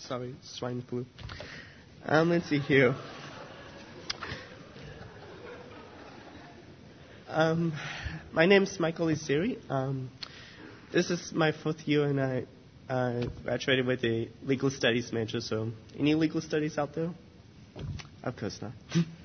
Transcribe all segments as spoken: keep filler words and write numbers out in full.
sorry, swine flu. Um, let's see here. Um, my name is Michael Isiri. Um, this is my fourth year, and I uh, graduated with a legal studies major. So, any legal studies out there? Of course not.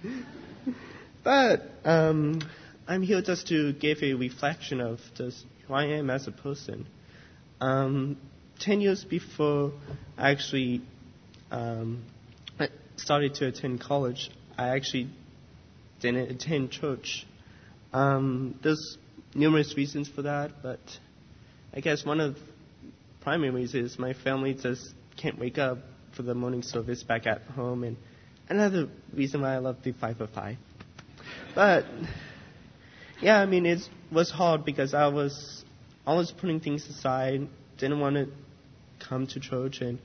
But um, I'm here just to give a reflection of just who I am as a person. Um, ten years before I actually um, started to attend college, I actually didn't attend church. Um, there's numerous reasons for that, but I guess one of the primary reasons is my family just can't wake up for the morning service back at home, and another reason why I love the five oh five. But yeah, I mean, it was hard because I was always putting things aside, didn't want to come to church, and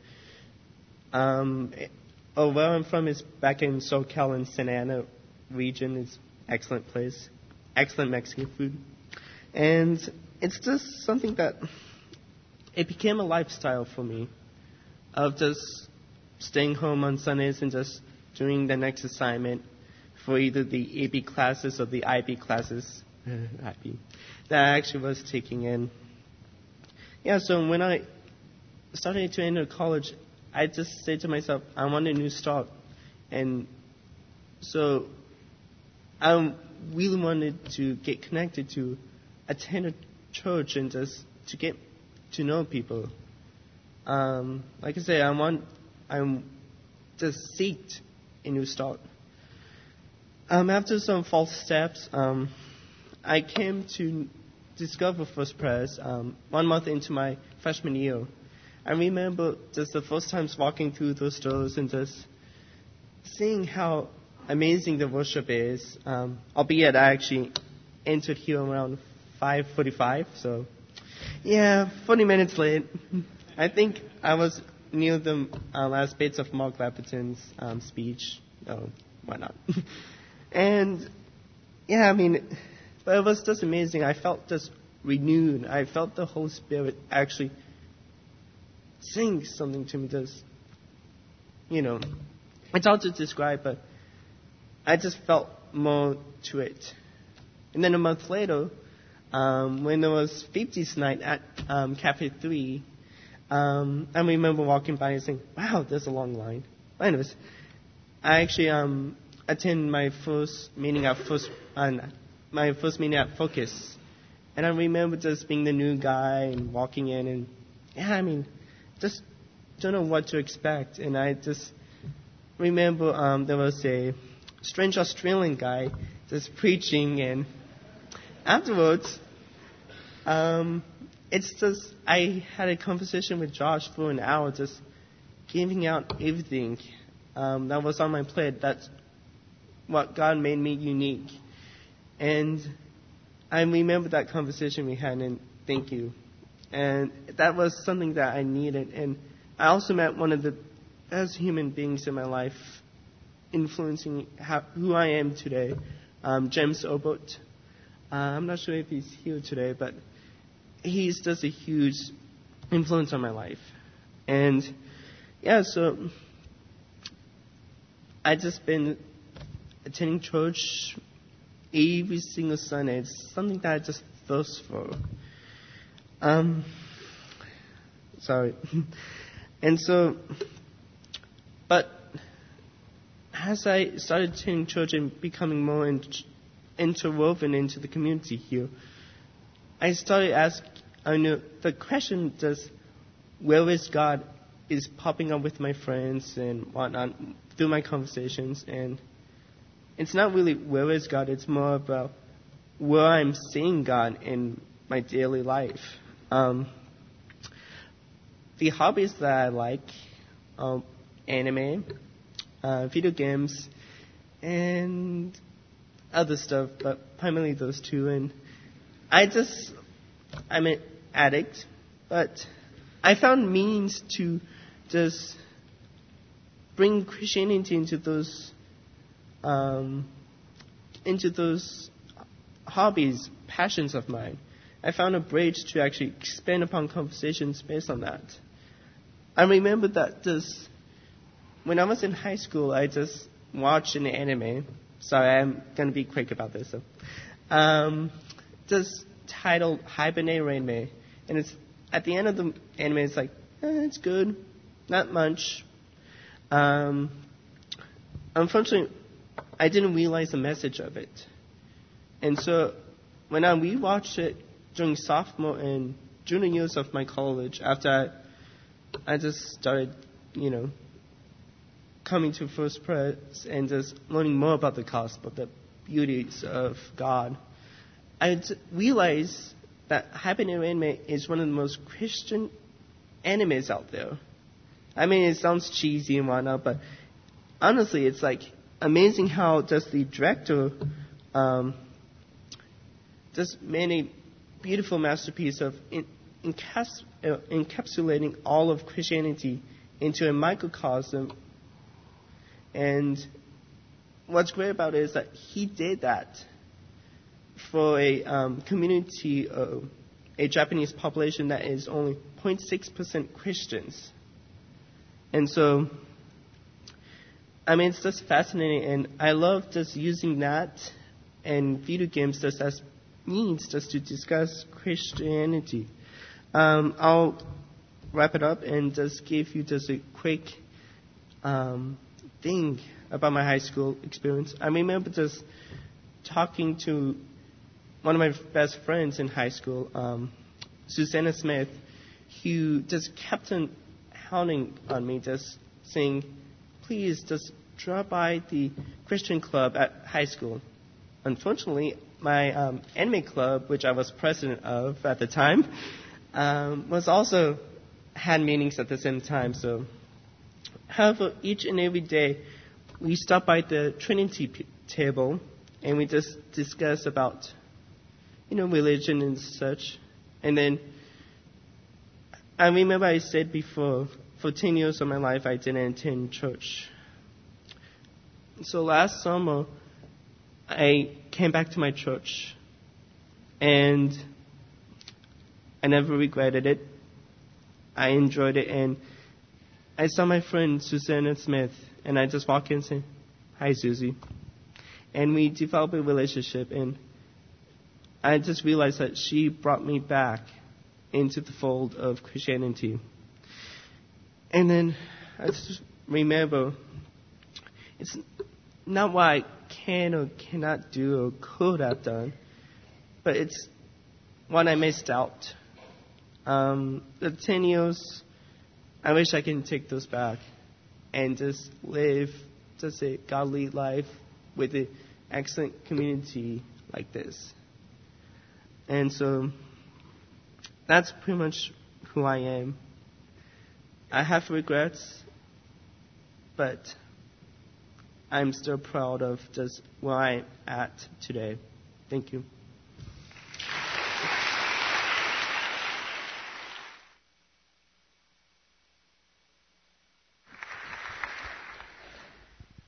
um, oh, where I'm from is back in SoCal in Santa Ana region. It's an excellent place, excellent Mexican food, and it's just something that it became a lifestyle for me of just staying home on Sundays and just doing the next assignment for either the A B classes or the I B classes I B, that I actually was taking in. Yeah, so when I started to enter college, I just said to myself, I want a new start. And so I really wanted to get connected to attend a church and just to get to know people. Um, like I say, I want, I'm just seeked a new start. Um, after some false steps, um, I came to discover First Pres um, one month into my freshman year. I remember just the first times walking through those doors and just seeing how amazing the worship is. Um, albeit I actually entered here around five forty-five, so yeah, forty minutes late. I think I was near the uh, last bits of Mark Lapperton's um, speech. Oh, why not? And yeah, I mean, but it was just amazing. I felt just renewed. I felt the Holy Spirit actually saying something to me. Just, you know, it's hard to describe, but I just felt more to it. And then a month later, um, when there was fifties night at um, Cafe three, um, I remember walking by and saying, wow, there's a long line. But anyways, I actually um, attended my first meeting at first, uh, my first meeting at Focus. And I remember just being the new guy and walking in and, yeah, I mean, just don't know what to expect. And I just remember um, there was a strange Australian guy just preaching, and afterwards, um, it's just, I had a conversation with Josh for an hour just giving out everything um, that was on my plate. That's what God made me unique. And I remember that conversation we had, and thank you. And that was something that I needed. And I also met one of the best human beings in my life, influencing how, who I am today, um, James Obot. Uh, I'm not sure if he's here today, but he's just a huge influence on my life. And yeah, so I just been attending church every single Sunday. It's something that I just thirst for. Um, sorry. And so, but as I started attending church and becoming more in, interwoven into the community here, I started asking, I know the question just, where is God, is popping up with my friends and whatnot through my conversations. And it's not really where is God, it's more about where I'm seeing God in my daily life. Um, the hobbies that I like, um, anime, uh, video games, and other stuff, but primarily those two. And I just, I'm an addict, but I found means to just bring Christianity into those, um, into those hobbies, passions of mine. I found a bridge to actually expand upon conversations based on that. I remember that this, when I was in high school, I just watched an anime. Sorry, I'm going to be quick about this. So. Um, just titled Hibernate Rainme. And it's at the end of the anime, it's like, eh, it's good. Not much. Um, unfortunately, I didn't realize the message of it. And so when I rewatched it during sophomore and junior years of my college, after I, I just started, you know, coming to First Pres and just learning more about the gospel, the beauties of God, I t- realized that Hibernate Rainme is one of the most Christian animes out there. I mean, it sounds cheesy and whatnot, but honestly, it's like amazing how just the director um, just made a beautiful masterpiece of in, encaps- uh, encapsulating all of Christianity into a microcosm. And what's great about it is that he did that for a um, community, uh, a Japanese population that is only zero point six percent Christians. And so, I mean, it's just fascinating, and I love just using that and video games just as means just to discuss Christianity. Um, I'll wrap it up and just give you just a quick um, thing about my high school experience. I remember just talking to one of my best friends in high school, um, Susanna Smith, who just kept on hounding on me, just saying, please just drop by the Christian club at high school. Unfortunately, my um, anime club, which I was president of at the time, um, was also had meetings at the same time. So, however, each and every day, we stop by the Trinity p- table and we just discuss about, you know, religion and such. And then I remember I said before, for ten years of my life, I didn't attend church. So last summer, I came back to my church, and I never regretted it. I enjoyed it, and I saw my friend Susanna Smith, and I just walked in and said, hi, Susie. And we developed a relationship, and I just realized that she brought me back into the fold of Christianity. And then I just remember, it's not what I can or cannot do or could have done, but it's what I missed out. Um, the ten years, I wish I can take those back and just live just a godly life with an excellent community like this. And so that's pretty much who I am. I have regrets, but I'm still proud of just where I'm at today. Thank you.